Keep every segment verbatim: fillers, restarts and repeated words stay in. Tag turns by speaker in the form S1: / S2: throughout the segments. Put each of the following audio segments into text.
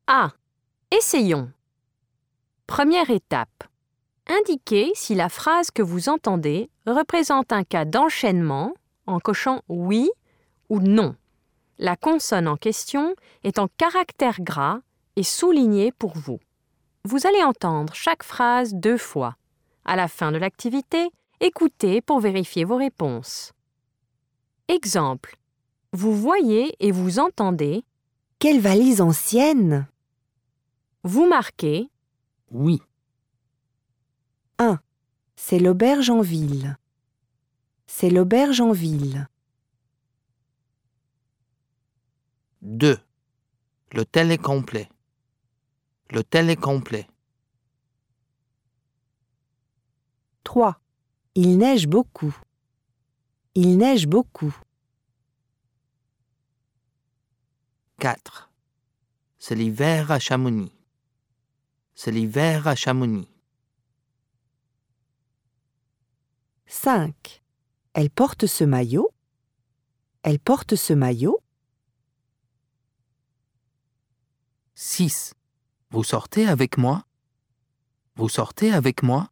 S1: A. Essayons. Première étape. Indiquez si la phrase que vous entendez représente un cas d'enchaînement en cochant oui ou non. La consonne en question est en caractère gras et soulignée pour vous. Vous allez entendre chaque phrase deux fois. À la fin de l'activité, écoutez pour vérifier vos réponses. Exemple. Vous voyez et vous entendez.
S2: Quelle valise ancienne!
S1: Vous marquez.
S3: Oui.
S2: un. C'est l'auberge en ville. C'est l'auberge en ville.
S3: deux. L'hôtel est complet. L'hôtel est complet.
S2: trois. Il neige beaucoup. Il neige beaucoup.
S3: quatre. C'est l'hiver à Chamonix. C'est l'hiver à Chamonix.
S2: cinq. Elle porte ce maillot. Elle porte ce maillot.
S3: six. Vous sortez avec moi? Vous sortez avec moi?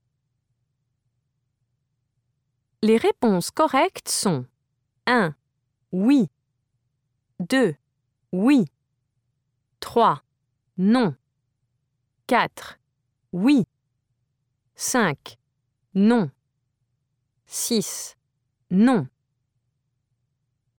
S1: Les réponses correctes sont un. Oui. deux. Oui. trois. Non. quatre. Oui. cinq. Non. six. Non.